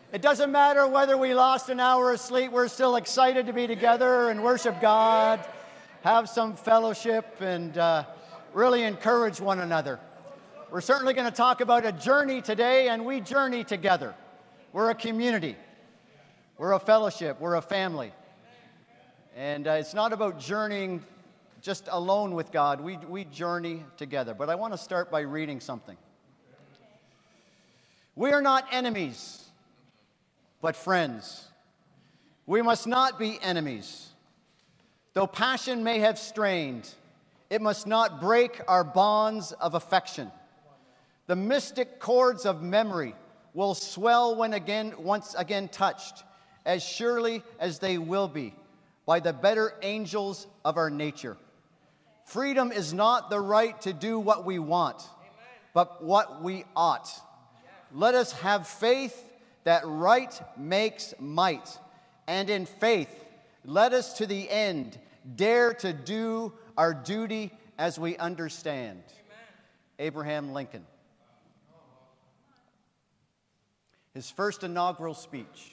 It doesn't matter whether we lost an hour of sleep, we're still excited to be together and worship God, have some fellowship, and really encourage one another. We're certainly going to talk about a journey today, and we journey together. We're a community. We're a fellowship. We're a family. And it's not about journeying just alone with God. We journey together. But I want to start by reading something. We are not enemies, but friends. We must not be enemies. Though passion may have strained, it must not break our bonds of affection. The mystic chords of memory will swell once again touched, as surely as they will be by the better angels of our nature. Freedom is not the right to do what we want, but what we ought. Let us have faith that right makes might, and in faith, let us to the end dare to do our duty as we understand. Amen. Abraham Lincoln. His first inaugural speech.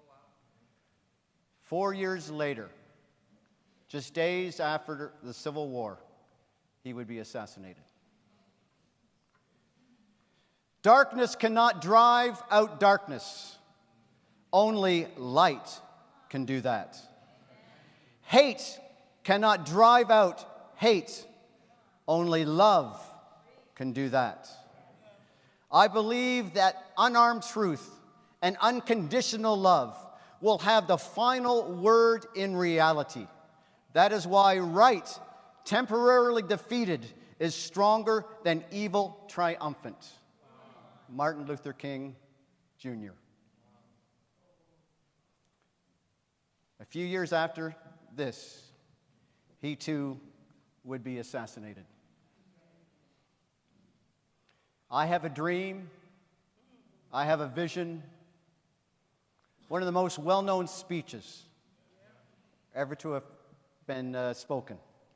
4 years later, just days after the Civil War, he would be assassinated. Darkness cannot drive out darkness. Only light can do that. Hate cannot drive out hate. Only love can do that. I believe that unarmed truth and unconditional love will have the final word in reality. That is why right, temporarily defeated, is stronger than evil triumphant. Martin Luther King, Jr. A few years after this, he too would be assassinated. I have a dream. I have a vision. One of the most well-known speeches ever to have been spoken.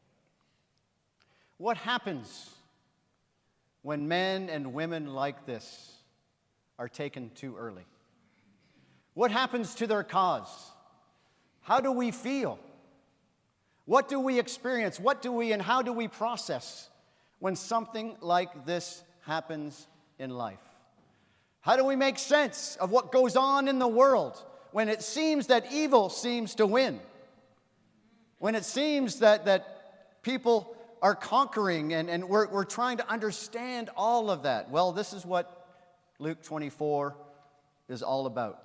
What happens when men and women like this are taken too early? What happens to their cause? How do we feel? What do we experience? And how do we process when something like this happens in life? How do we make sense of what goes on in the world when it seems that evil seems to win? When it seems that people are conquering and we're trying to understand all of that. Well, this is what Luke 24 is all about.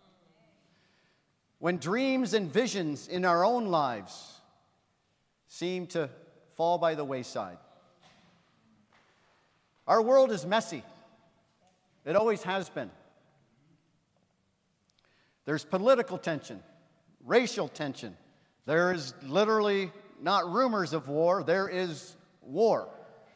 When dreams and visions in our own lives seem to fall by the wayside. Our world is messy. It always has been. There's political tension, racial tension. There is literally not rumors of war, there is war.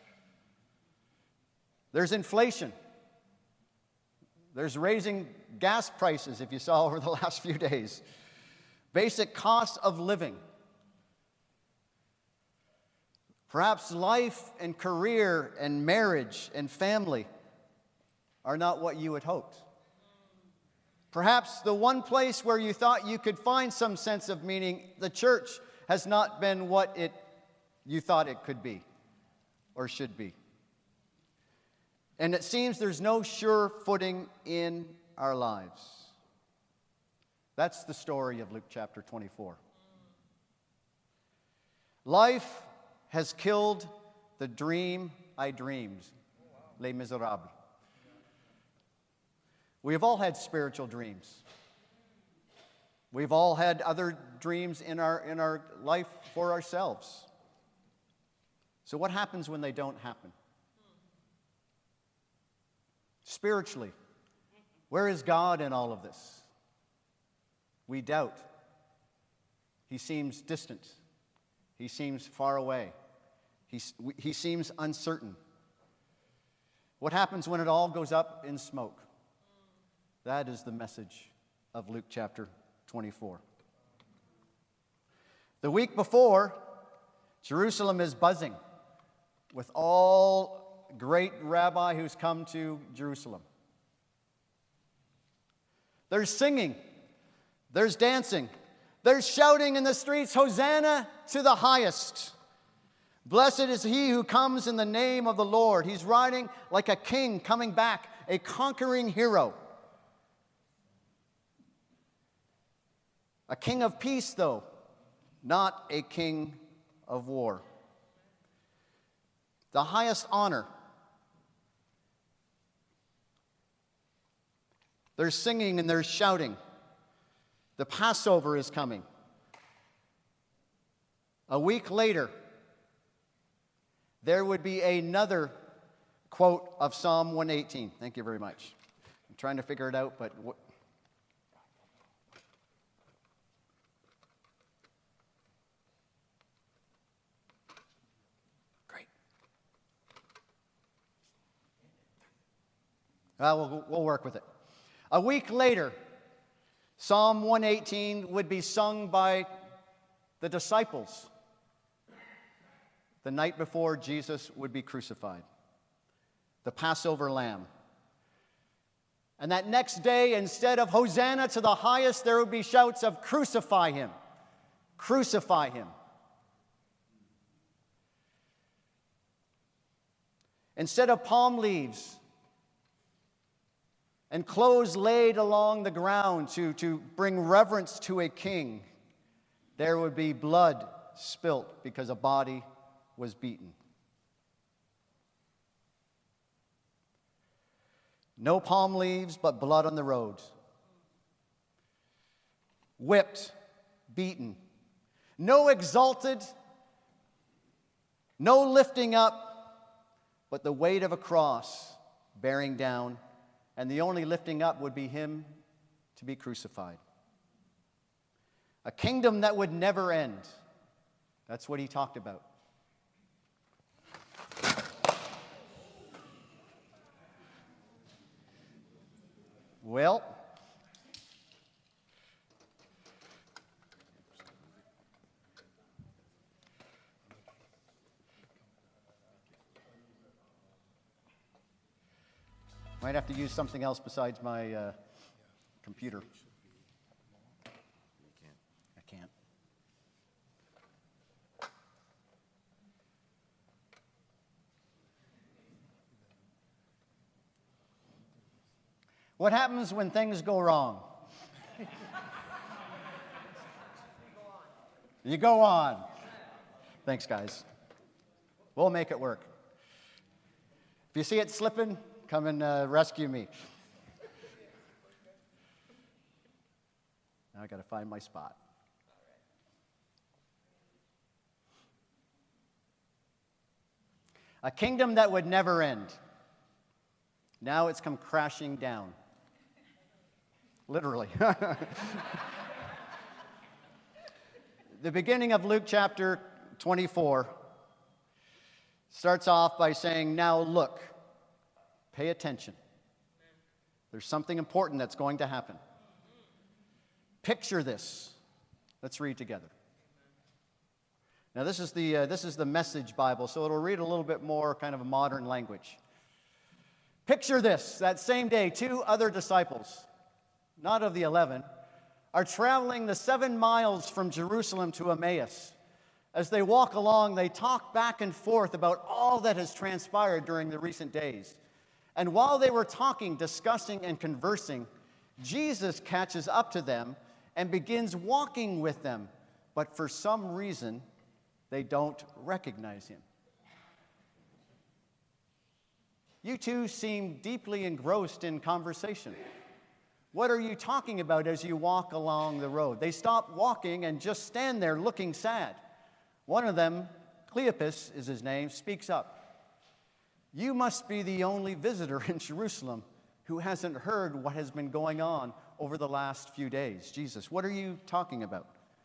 There's inflation. There's raising gas prices, if you saw over the last few days. Basic costs of living. Perhaps life and career and marriage and family are not what you had hoped. Perhaps the one place where you thought you could find some sense of meaning, the church, has not been what you thought it could be or should be. And it seems there's no sure footing in our lives. That's the story of Luke chapter 24. Life has killed the dream I dreamed, Les Miserables. We have all had spiritual dreams. We've all had other dreams in our life for ourselves. So what happens when they don't happen? Spiritually, where is God in all of this? We doubt. He seems distant. He seems far away. He seems uncertain. What happens when it all goes up in smoke? That is the message of Luke chapter 24. The week before, Jerusalem is buzzing with all great rabbi who's come to Jerusalem. There's singing. There's dancing. There's shouting in the streets, Hosanna to the highest. Blessed is he who comes in the name of the Lord. He's riding like a king coming back, a conquering hero. A king of peace, though, not a king of war. The highest honor. There's singing and there's shouting. The Passover is coming. A week later, there would be another quote of Psalm 118. Thank you very much. I'm trying to figure it out, but... Great. We'll work with it. A week later, Psalm 118 would be sung by the disciples the night before Jesus would be crucified, the Passover lamb. And that next day, instead of Hosanna to the highest, there would be shouts of crucify him, crucify him. Instead of palm leaves and clothes laid along the ground to bring reverence to a king, there would be blood spilt because a body was beaten. No palm leaves, but blood on the road. Whipped, beaten. No exalted, no lifting up, but the weight of a cross bearing down, and the only lifting up would be him to be crucified. A kingdom that would never end. That's what he talked about. Well, might have to use something else besides my computer. I can't. What happens when things go wrong? You go on. Thanks, guys. We'll make it work. If you see it slipping, come and rescue me. Now I got to find my spot. A kingdom that would never end. Now it's come crashing down. Literally. The beginning of Luke chapter 24 starts off by saying, now look, pay attention. There's something important that's going to happen. Picture this. Let's read together. Now this is the Message Bible, so it'll read a little bit more kind of a modern language. Picture this. That same day, 2 other disciples, not of the 11, are traveling the 7 miles from Jerusalem to Emmaus. As they walk along, they talk back and forth about all that has transpired during the recent days. And while they were talking, discussing, and conversing, Jesus catches up to them and begins walking with them. But for some reason, they don't recognize him. You two seem deeply engrossed in conversation. What are you talking about as you walk along the road? They stop walking and just stand there looking sad. One of them, Cleopas is his name, speaks up. You must be the only visitor in Jerusalem who hasn't heard what has been going on over the last few days. Jesus, what are you talking about?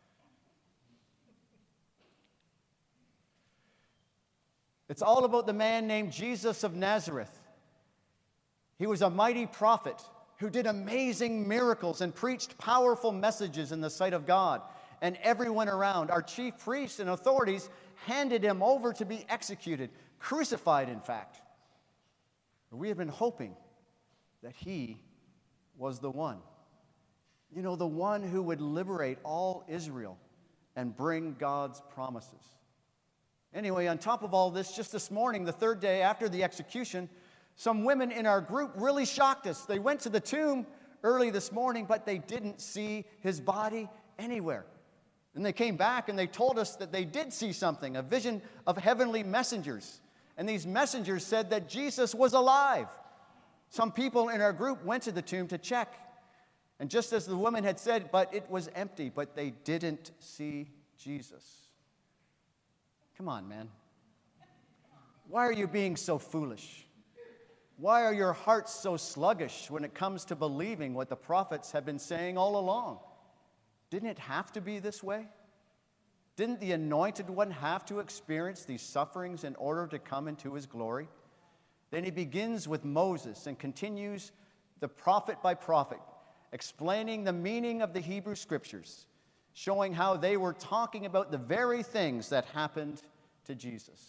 It's all about the man named Jesus of Nazareth. He was a mighty prophet who did amazing miracles and preached powerful messages in the sight of God and everyone around. Our chief priests and authorities handed him over to be executed, crucified, in fact. We have been hoping that he was the one. You know, the one who would liberate all Israel and bring God's promises. Anyway, on top of all this, just this morning, the third day after the execution, some women in our group really shocked us. They went to the tomb early this morning, but they didn't see his body anywhere. And they came back and they told us that they did see something, a vision of heavenly messengers. And these messengers said that Jesus was alive. Some people in our group went to the tomb to check. And just as the woman had said, but it was empty, but they didn't see Jesus. Come on, man. Why are you being so foolish? Why are your hearts so sluggish when it comes to believing what the prophets have been saying all along? Didn't it have to be this way? Didn't the Anointed One have to experience these sufferings in order to come into his glory? Then he begins with Moses and continues the prophet by prophet, explaining the meaning of the Hebrew Scriptures, showing how they were talking about the very things that happened to Jesus.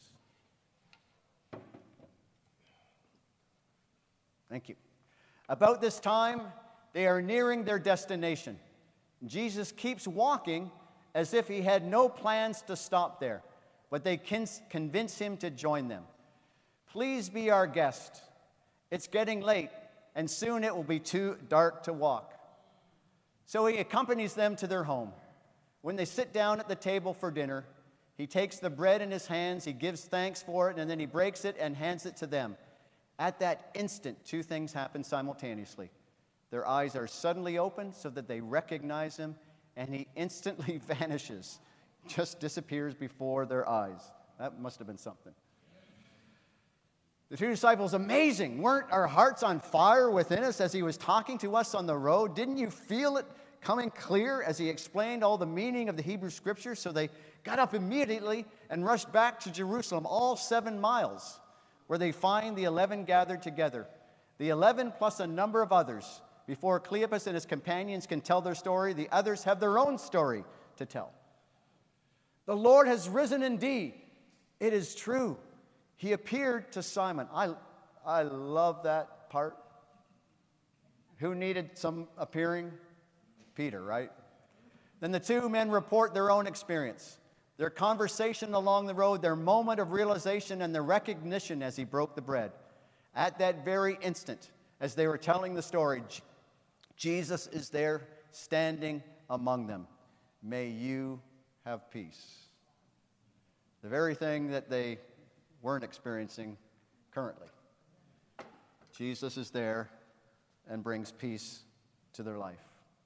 Thank you. About this time, they are nearing their destination. Jesus keeps walking as if he had no plans to stop there, but they convince him to join them. Please be our guest. It's getting late, and soon it will be too dark to walk. So he accompanies them to their home. When they sit down at the table for dinner, he takes the bread in his hands, he gives thanks for it, and then he breaks it and hands it to them. At that instant, two things happen simultaneously. Their eyes are suddenly opened so that they recognize him, and he instantly vanishes, just disappears before their eyes. That must have been something. The two disciples, amazing. Weren't our hearts on fire within us as he was talking to us on the road? Didn't you feel it coming clear as he explained all the meaning of the Hebrew Scriptures? So they got up immediately and rushed back to Jerusalem, all 7 miles, where they find the 11 gathered together. The 11 plus a number of others. Before Cleopas and his companions can tell their story, the others have their own story to tell. The Lord has risen indeed. It is true. He appeared to Simon. I love that part. Who needed some appearing? Peter, right? Then the two men report their own experience, their conversation along the road, their moment of realization, and their recognition as he broke the bread. At that very instant, as they were telling the story, Jesus is there standing among them. May you have peace. The very thing that they weren't experiencing currently. Jesus is there and brings peace to their life.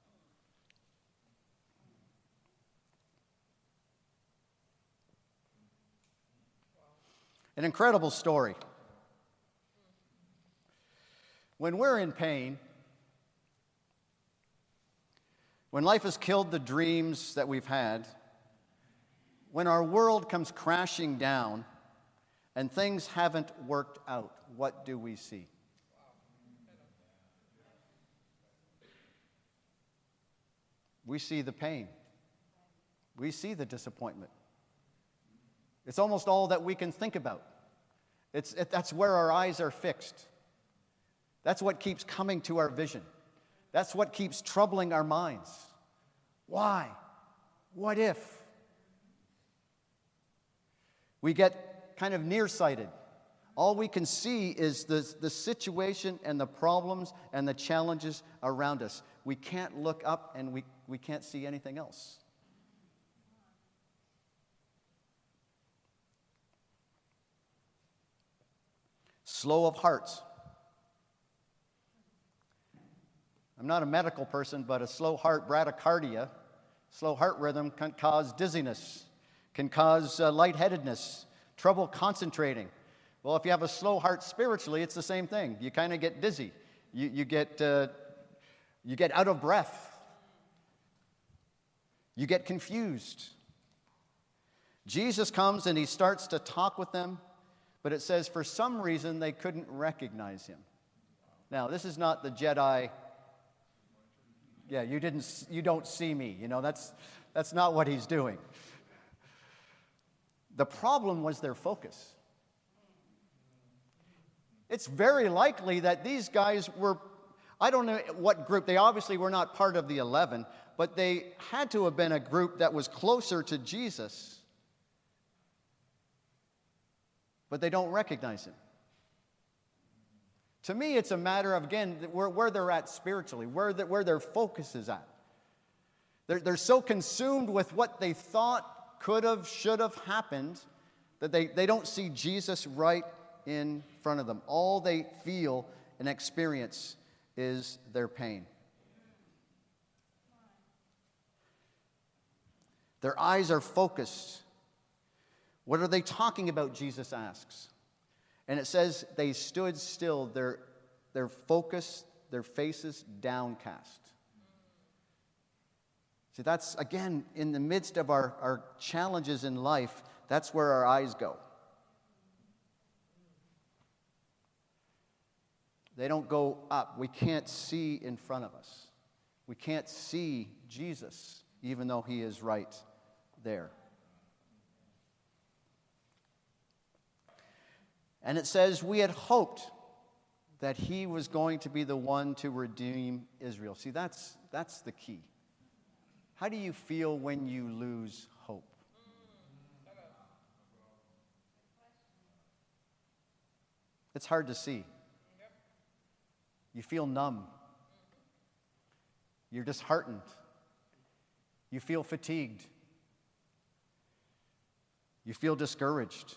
An incredible story. When we're in pain, when life has killed the dreams that we've had, when our world comes crashing down and things haven't worked out, what do we see? We see the pain. We see the disappointment. It's almost all that we can think about. That's where our eyes are fixed. That's what keeps coming to our vision. That's what keeps troubling our minds. Why? What if? We get kind of nearsighted. All we can see is the situation and the problems and the challenges around us. We can't look up and we can't see anything else. Slow of heart. I'm not a medical person, but a slow heart bradycardia, slow heart rhythm can cause dizziness, can cause lightheadedness, trouble concentrating. Well, if you have a slow heart spiritually, it's the same thing. You kind of get dizzy. You get out of breath. You get confused. Jesus comes and he starts to talk with them, but it says for some reason they couldn't recognize him. Now, this is not the Jedi. Yeah, you don't see me. You know, that's not what he's doing. The problem was their focus. It's very likely that these guys were I don't know what group. They obviously were not part of the 11, but they had to have been a group that was closer to Jesus. But they don't recognize him. To me, it's a matter of, again, where they're at spiritually, where their focus is at. They're so consumed with what they thought could have, should have happened, that they don't see Jesus right in front of them. All they feel and experience is their pain. Their eyes are focused. What are they talking about, Jesus asks. And it says they stood still, their focus, their faces downcast. See, that's, again, in the midst of our challenges in life, that's where our eyes go. They don't go up. We can't see in front of us. We can't see Jesus, even though he is right there. And it says, we had hoped that he was going to be the one to redeem Israel. See, that's the key. How do you feel when you lose hope? It's hard to see. You feel numb. You're disheartened. You feel fatigued. You feel discouraged.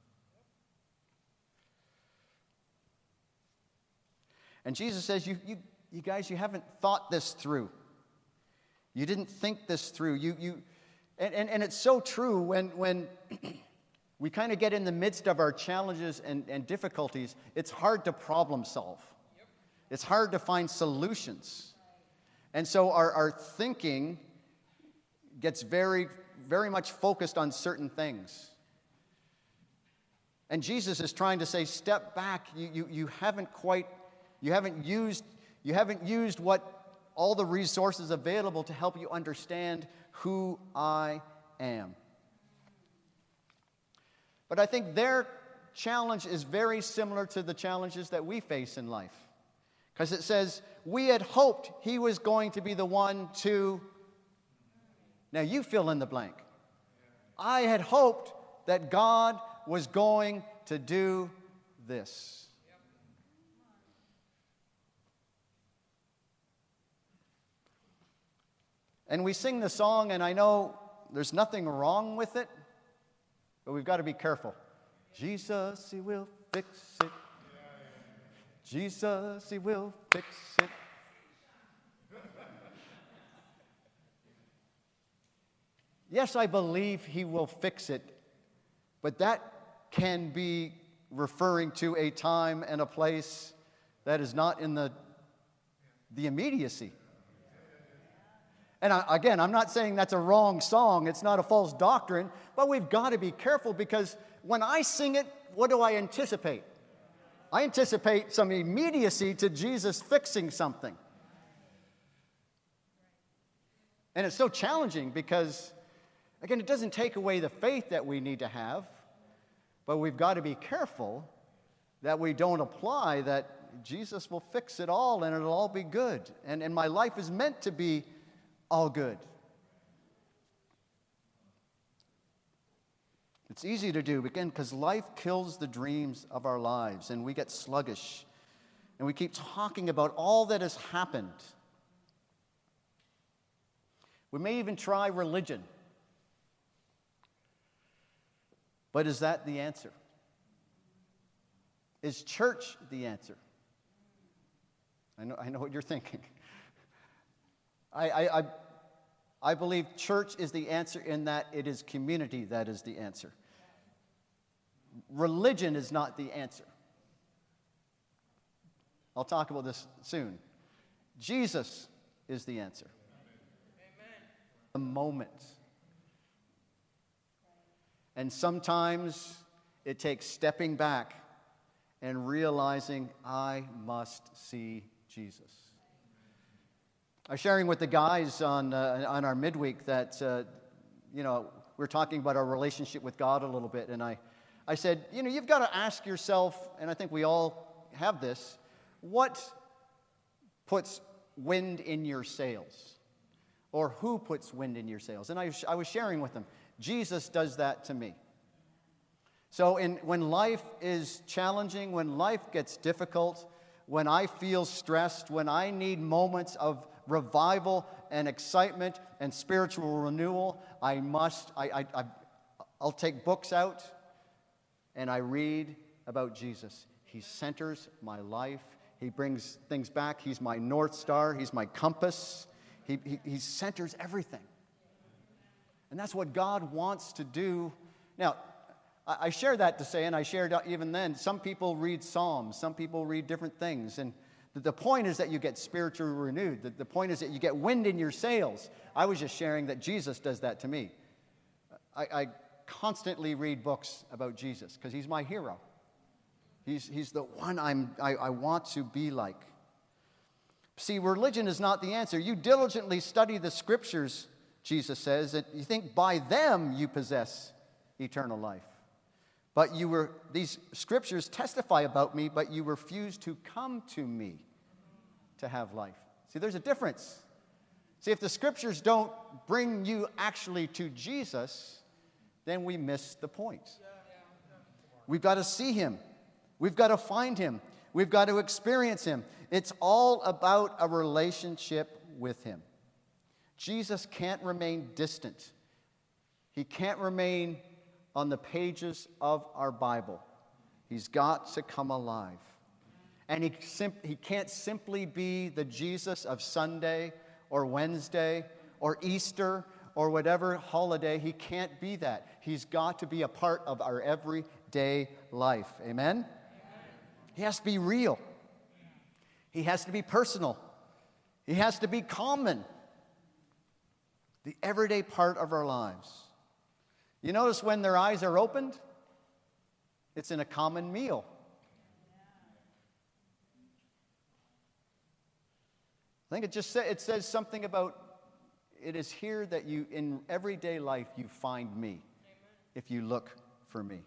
And Jesus says, you guys, you haven't thought this through. You didn't think this through. And it's so true when we kind of get in the midst of our challenges and difficulties, it's hard to problem solve. It's hard to find solutions. And so our thinking gets very, very much focused on certain things. And Jesus is trying to say, step back. You haven't used what all the resources available to help you understand who I am. But I think their challenge is very similar to the challenges that we face in life. Because it says, we had hoped he was going to be the one to... Now you fill in the blank. I had hoped that God was going to do this. And we sing the song, and I know there's nothing wrong with it, but we've got to be careful. Jesus, he will fix it. Jesus, he will fix it. Yes, I believe he will fix it, but that can be referring to a time and a place that is not in the immediacy. And again, I'm not saying that's a wrong song. It's not a false doctrine. But we've got to be careful because when I sing it, what do I anticipate? I anticipate some immediacy to Jesus fixing something. And it's so challenging because, again, it doesn't take away the faith that we need to have. But we've got to be careful that we don't apply that Jesus will fix it all and it'll all be good. And my life is meant to be all good. It's easy to do, again, because life kills the dreams of our lives, and we get sluggish, and we keep talking about all that has happened. We may even try religion. But is that the answer? Is church the answer? I know what you're thinking. I believe church is the answer in that it is community that is the answer. Religion is not the answer. I'll talk about this soon. Jesus is the answer. Amen. The moment. And sometimes it takes stepping back and realizing I must see Jesus. I was sharing with the guys on our midweek that, we're talking about our relationship with God a little bit. And I said, you've got to ask yourself, and I think we all have this, what puts wind in your sails? Or who puts wind in your sails? And I was sharing with them, Jesus does that to me. So when life is challenging, when life gets difficult, when I feel stressed, when I need moments of revival and excitement and spiritual renewal, I'll take books out and I read about Jesus. He centers my life. He brings things back. He's my North Star. He's my compass. He centers everything. And that's what God wants to do. Now, I share that to say, and I shared even then, some people read Psalms, some people read different things. And the point is that you get spiritually renewed. The point is that you get wind in your sails. I was just sharing that Jesus does that to me. I constantly read books about Jesus because he's my hero. He's the one I want to be like. See, religion is not the answer. You diligently study the scriptures, Jesus says, and you think by them you possess eternal life. But these scriptures testify about me, but you refuse to come to me to have life. See, there's a difference. See, if the scriptures don't bring you actually to Jesus, then we miss the point. We've got to see him. We've got to find him. We've got to experience him. It's all about a relationship with him. Jesus can't remain distant. He can't remain on the pages of our Bible. He's got to come alive. And he can't simply be the Jesus of Sunday or Wednesday or Easter or whatever holiday. He can't be that. He's got to be a part of our everyday life. Amen? He has to be real. He has to be personal. He has to be common. The everyday part of our lives. You notice when their eyes are opened, it's in a common meal. I think it says something about, it is here that you, in everyday life, you find me, if you look for me.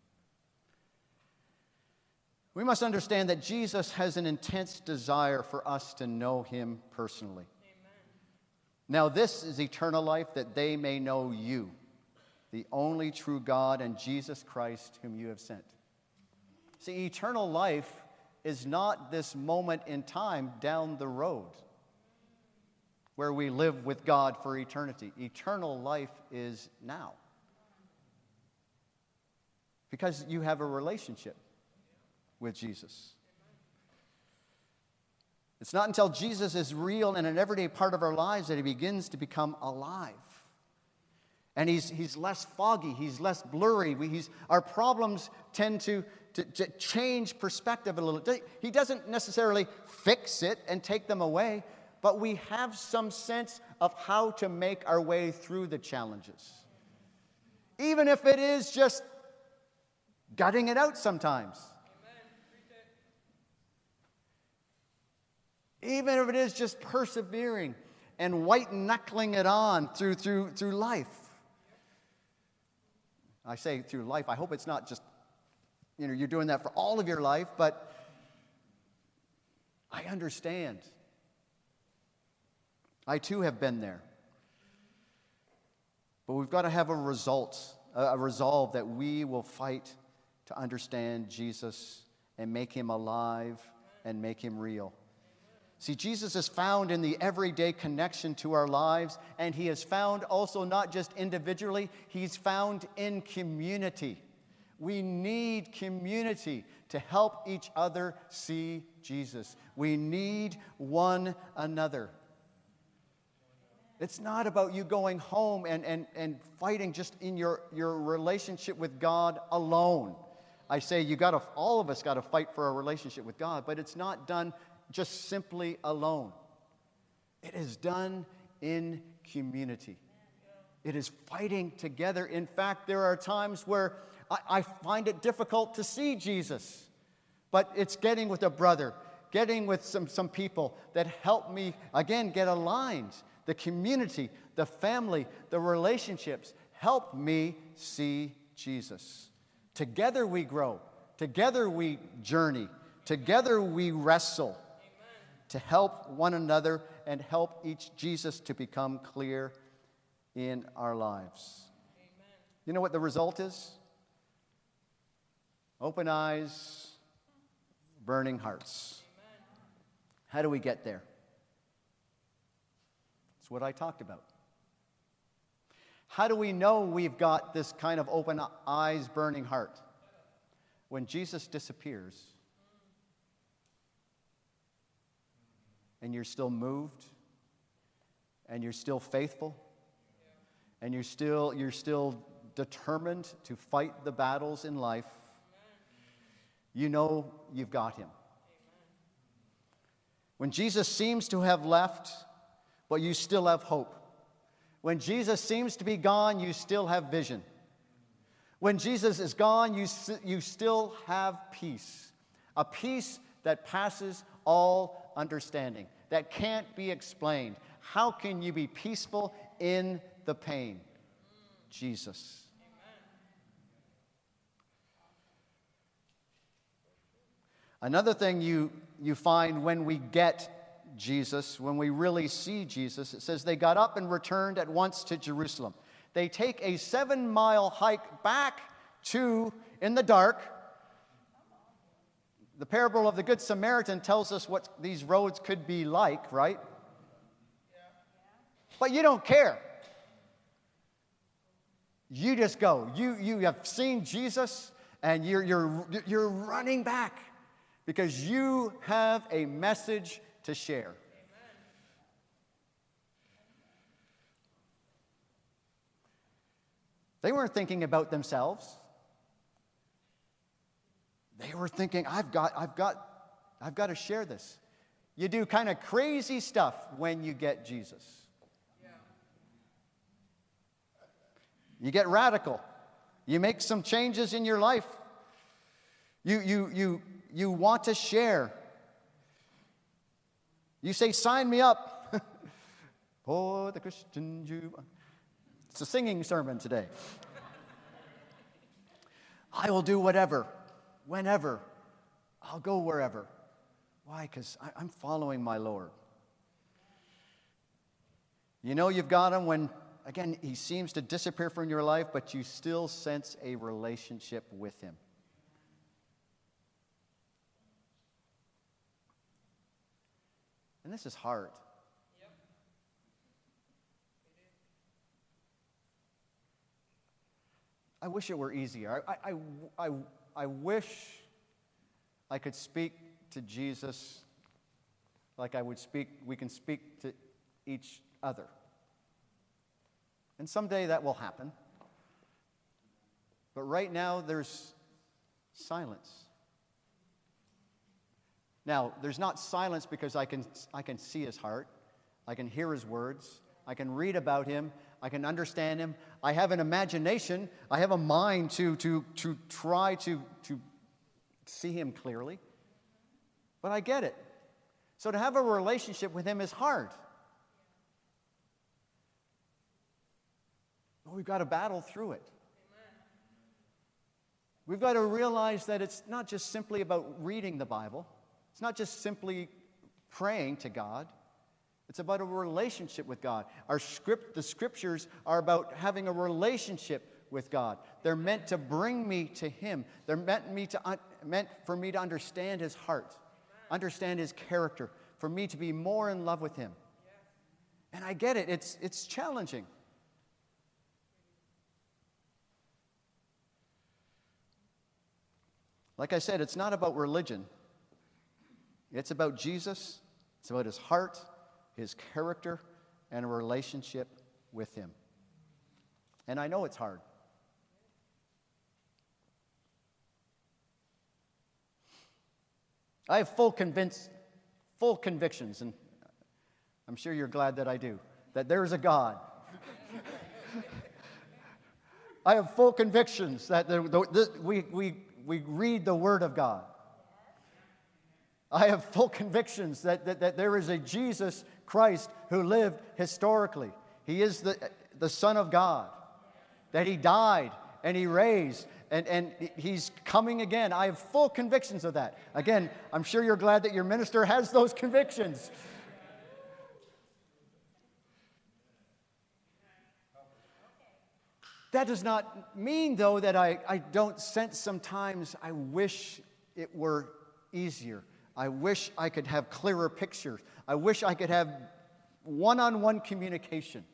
We must understand that Jesus has an intense desire for us to know him personally. Amen. Now this is eternal life, that they may know you, the only true God, and Jesus Christ whom you have sent. See, eternal life is not this moment in time down the road where we live with God for eternity. Eternal life is now. Because you have a relationship with Jesus. It's not until Jesus is real and an everyday part of our lives that he begins to become alive. And he's less foggy, he's less blurry. Our problems tend to change perspective a little. He doesn't necessarily fix it and take them away, but we have some sense of how to make our way through the challenges. Even if it is just gutting it out sometimes. Even if it is just persevering and white-knuckling it on through life. I say through life, I hope it's not just, you're doing that for all of your life, but I understand. I too have been there. But we've got to have a resolve that we will fight to understand Jesus and make him alive and make him real. See, Jesus is found in the everyday connection to our lives, and he is found also not just individually, he's found in community. We need community to help each other see Jesus. We need one another. It's not about you going home and fighting just in your relationship with God alone. I say all of us got to fight for a relationship with God, but it's not done just simply alone. It is done in community. It is fighting together. In fact, there are times where I find it difficult to see Jesus, but it's getting with a brother, getting with some people that help me, again, get aligned. The community, the family, the relationships help me see Jesus. Together we grow. Together we journey. Together we wrestle. to help one another and help each Jesus to become clear in our lives. Amen. You know what the result is? Open eyes, burning hearts. Amen. How do we get there? It's what I talked about. How do we know we've got this kind of open eyes, burning heart? When Jesus disappears and you're still moved and you're still faithful and you're still determined to fight the battles in life, you know you've got him. When Jesus seems to have left, but you still have hope. When Jesus seems to be gone, you still have vision. When Jesus is gone, you still have peace. A peace that passes all understanding, that can't be explained. How can you be peaceful in the pain? Jesus. Another thing you find when we get Jesus, when we really see Jesus, it says they got up and returned at once to Jerusalem. They take a 7-mile hike back in the dark. The parable of the Good Samaritan tells us what these roads could be like, right? But you don't care. You just go. You have seen Jesus, and you're running back because you have a message to share. They weren't thinking about themselves. They were thinking, I've got to share this. You do kind of crazy stuff when you get Jesus. Yeah. You get radical. You make some changes in your life. You want to share. You say, sign me up. For the Christian Jew. It's a singing sermon today. I will do whatever, whenever. I'll go wherever. Why? Because I'm following my Lord. You know you've got him when, again, he seems to disappear from your life, but you still sense a relationship with him. And this is hard. I wish it were easier. I wish I could speak to Jesus like we can speak to each other. And someday that will happen. But right now there's silence. Now, there's not silence because I can see his heart. I can hear his words. I can read about him. I can understand him. I have an imagination. I have a mind to try to see him clearly. But I get it. So to have a relationship with him is hard. But we've got to battle through it. We've got to realize that it's not just simply about reading the Bible. It's not just simply praying to God. It's about a relationship with God. The scriptures are about having a relationship with God. They're meant to bring me to him. They're meant for me to understand his heart, understand his character, for me to be more in love with him. And I get it. It's challenging. Like I said, it's not about religion. It's about Jesus. It's about his heart, his character, and a relationship with him. And I know it's hard. I have full convictions, and I'm sure you're glad that I do, that there's a God. I have full convictions that we read the Word of God. I have full convictions that there is a Jesus Christ who lived historically. He is the Son of God, that he died and he raised, and he's coming again. I have full convictions of that. Again, I'm sure you're glad that your minister has those convictions. That does not mean, though, that I don't sense sometimes I wish it were easier. I wish I could have clearer pictures. I wish I could have one-on-one communication.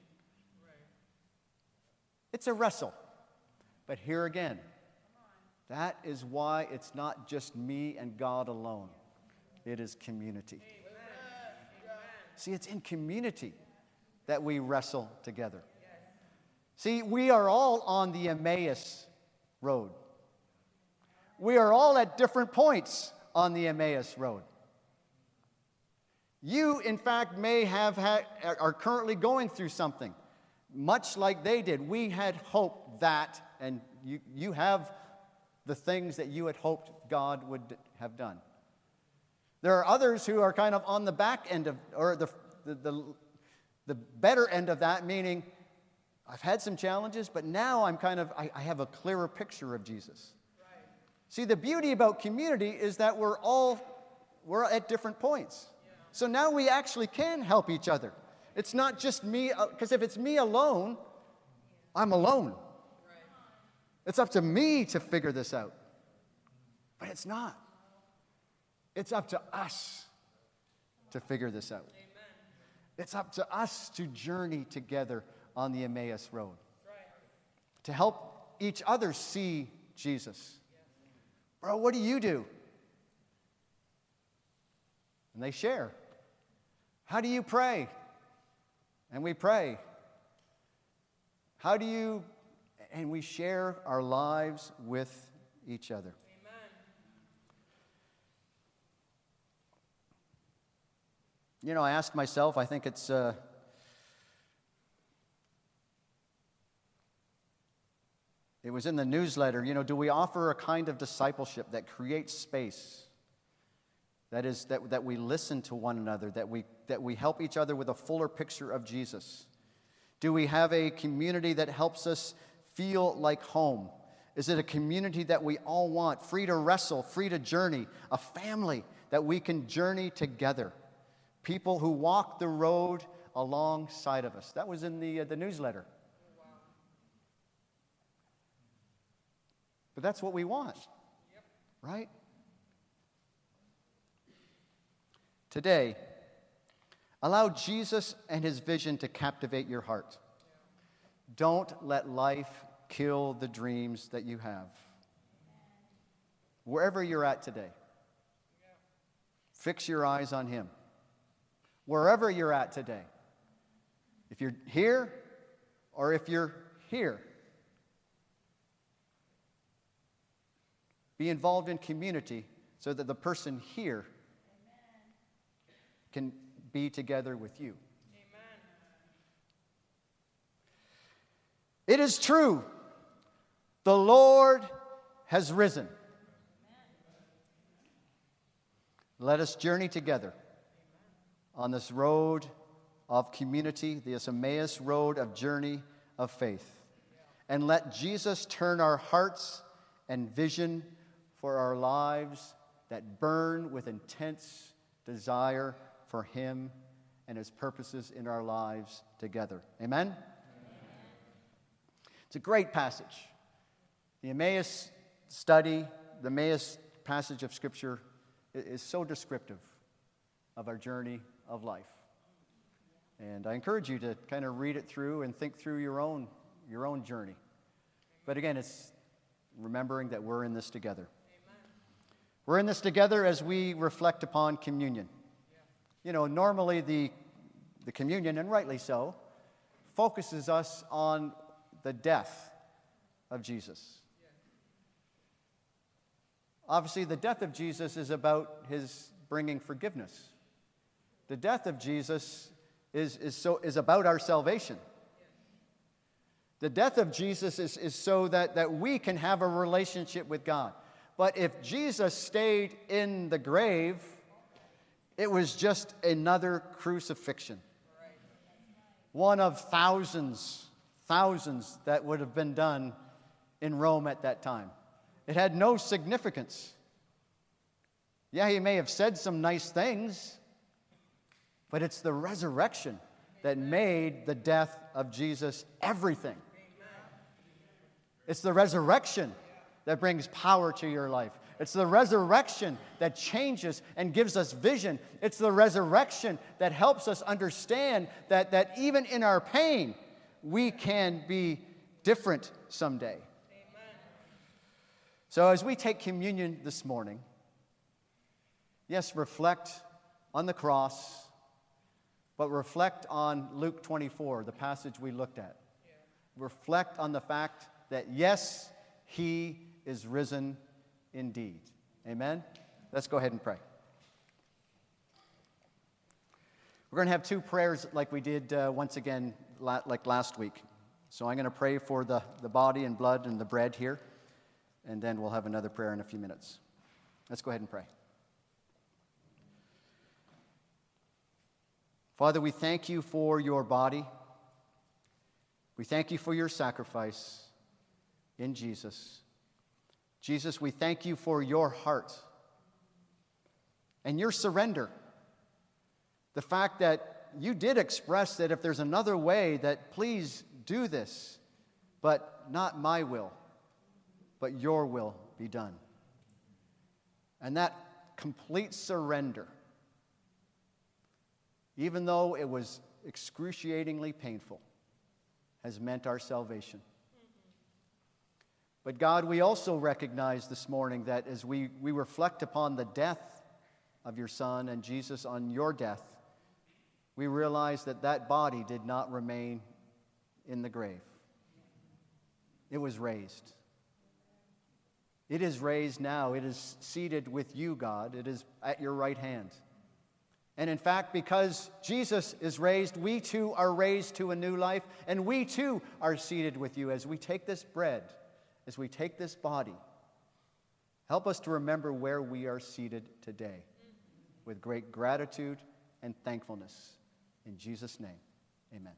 It's a wrestle. But here again, that is why it's not just me and God alone. It is community. See, it's in community that we wrestle together. See, we are all on the Emmaus road. We are all at different points on the Emmaus road. You, in fact, may are currently going through something, much like they did. We had hoped that, and you have the things that you had hoped God would have done. There are others who are kind of on the back end of, or the better end of that, meaning, I've had some challenges, but now I have a clearer picture of Jesus. Right. See, the beauty about community is that we're at different points. Yeah. So now we actually can help each other. It's not just me, because if it's me alone, I'm alone. Right. It's up to me to figure this out. But it's not. It's up to us to figure this out. Amen. It's up to us to journey together on the Emmaus road, to help each other see Jesus. Bro, what do you do? And they share. How do you pray? And we pray. And we share our lives with each other. Amen. You know, I ask myself, I think it's it was in the newsletter, do we offer a kind of discipleship that creates space? That we listen to one another, that we help each other with a fuller picture of Jesus? Do we have a community that helps us feel like home? Is it a community that we all want, free to wrestle, free to journey, a family that we can journey together? People who walk the road alongside of us. That was in the newsletter. But that's what we want, right? Today, allow Jesus and his vision to captivate your heart. Don't let life kill the dreams that you have. Wherever you're at today, fix your eyes on him. Wherever you're at today, if you're here or if you're here, be involved in community so that the person here can be together with you. Amen. It is true. The Lord has risen. Let us journey together on this road of community, this Emmaus road of journey of faith. And let Jesus turn our hearts and vision for our lives that burn with intense desire for him and his purposes in our lives together. Amen? Amen. It's a great passage. The Emmaus study, the Emmaus passage of Scripture is so descriptive of our journey of life. And I encourage you to kind of read it through and think through your own journey. But again, it's remembering that we're in this together. We're in this together as we reflect upon communion. Normally the communion, and rightly so, focuses us on the death of Jesus. Obviously, the death of Jesus is about his bringing forgiveness. The death of Jesus is about our salvation. The death of Jesus is so that we can have a relationship with God. But if Jesus stayed in the grave, it was just another crucifixion. One of thousands that would have been done in Rome at that time. It had no significance. Yeah, he may have said some nice things, but it's the resurrection that made the death of Jesus everything. It's the resurrection that brings power to your life. It's the resurrection that changes and gives us vision. It's the resurrection that helps us understand that even in our pain, we can be different someday. So as we take communion this morning, yes, reflect on the cross, but reflect on Luke 24, the passage we looked at. Reflect on the fact that, yes, he is risen indeed. Amen? Let's go ahead and pray. We're going to have two prayers like we did once again like last week. So I'm going to pray for the body and blood and the bread here, and then we'll have another prayer in a few minutes. Let's go ahead and pray. Father, we thank you for your body. We thank you for your sacrifice in Jesus. Jesus, we thank you for your heart and your surrender. The fact that you did express that if there's another way, that please do this, but not my will, but your will be done. And that complete surrender, even though it was excruciatingly painful, has meant our salvation. But God, we also recognize this morning that as we reflect upon the death of your Son and Jesus on your death, we realize that that body did not remain in the grave. It was raised. It is raised now. It is seated with you, God. It is at your right hand. And in fact, because Jesus is raised, we too are raised to a new life, and we too are seated with you as we take this bread, as we take this body. Help us to remember where we are seated today with great gratitude and thankfulness. In Jesus' name, amen.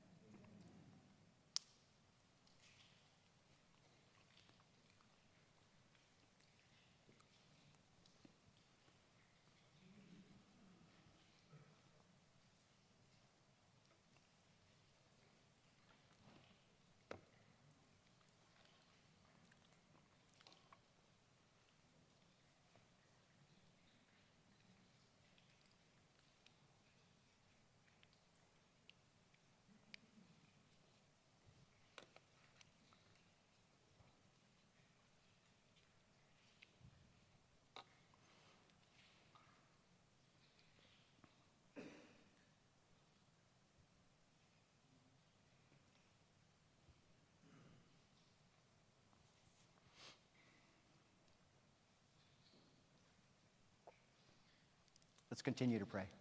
Let's continue to pray.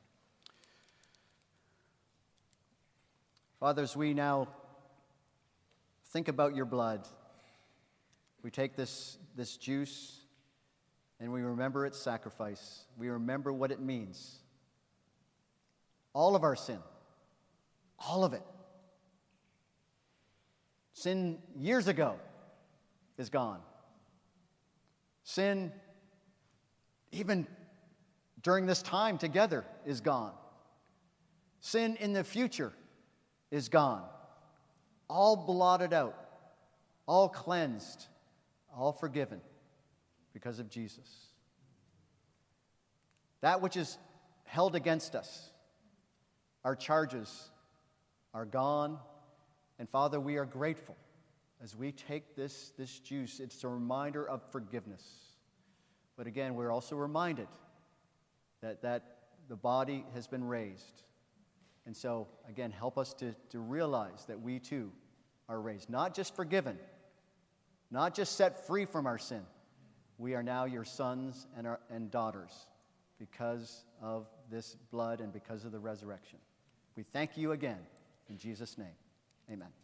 Father, as we now think about your blood, we take this juice and we remember its sacrifice. We remember what it means. All of our sin, all of it. Sin years ago is gone. Sin, even during this time together, is gone. Sin in the future is gone. All blotted out, all cleansed, all forgiven because of Jesus. That which is held against us, our charges, are gone. And Father, we are grateful as we take this juice. It's a reminder of forgiveness. But again, we're also reminded that the body has been raised. And so, again, help us to realize that we too are raised, not just forgiven, not just set free from our sin. We are now your sons and daughters because of this blood and because of the resurrection. We thank you again. In Jesus' name, amen.